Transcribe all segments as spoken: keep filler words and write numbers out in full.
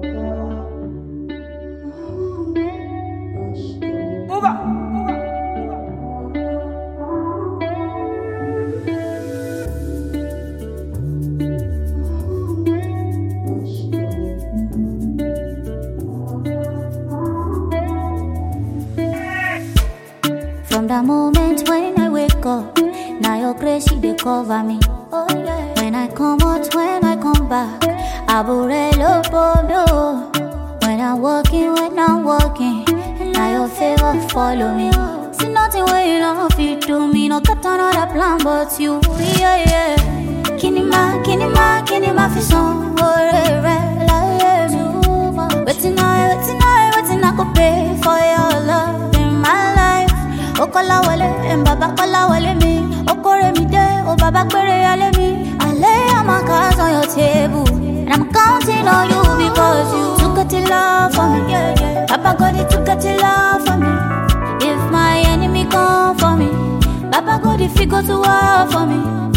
From the moment when I wake up, now your grace she dey cover me. Oh, yeah. When I come out, when I come back, Aburelo Bono. When I'm walking, when I'm walking, now your favor follow me. See nothing when you don't fit to me, no got another plan but you. Yeah, yeah. Kinima, kinima, kinima fi son, oh, re, re, la, yeah, me. Waiting I, waiting I, waiting I go pay for your love in my life. Okola wale, and Baba kola wale me. Okore mi de, oh Baba kwere yale me. I lay all my cards on your table, and I'm counting on you because you took it to love for me. Yeah, yeah. Papa God, he took it to love for me. If my enemy come for me, Papa God, if he go to war for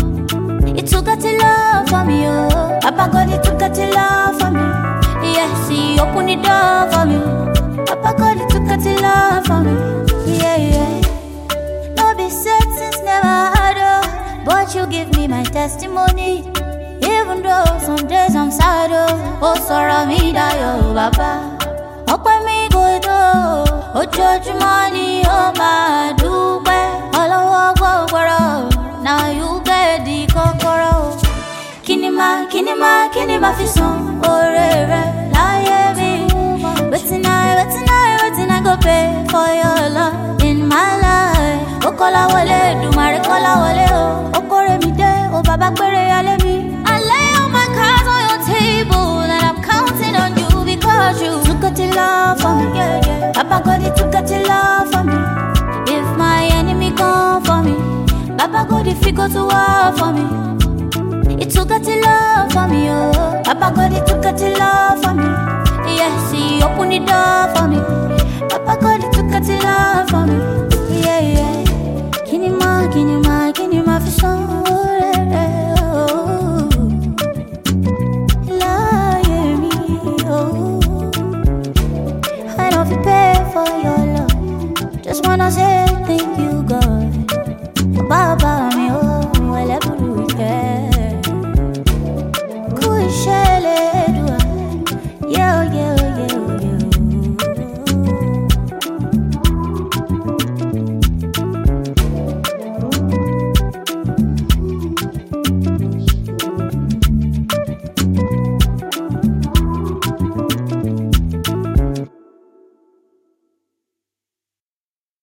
me, he took it to love for me. Oh, Papa God, he took it to love for me. Yes, he opened the door for me. Papa God, he took it to love for me. Yeah, yeah. No be said since never had oh, but you give me my testimony. Even though some days I'm sad oh, oh sorrow me die oh Baba. Okwe mi go do, oh judge money oh my dupe. All I walk over, now you get the kokoro. Kinima, kinima, kinima fi son, oh re re, la ye me. Waiting I, waiting I, waiting I go pay for your love in my life. Okola wale, do my kola wale oh. Okore mi de, oh Baba kwere yale me. I lay all my cards on your table, and I'm counting on you because you took it to love for me. Yeah, yeah. Papa God, he took it to love for me. If my enemy come for me, Papa God, if he go to war for me, he took it to love for me. Oh, Papa God, he took it to love for me. Yes, he opened the door for me. Papa God, he took it to love for me. Yeah, yeah. Kinima, kinima, kinima fi son. Oh, la, yeah, me, oh. I don't feel pay for your love. Just wanna say thank you, God. Baba.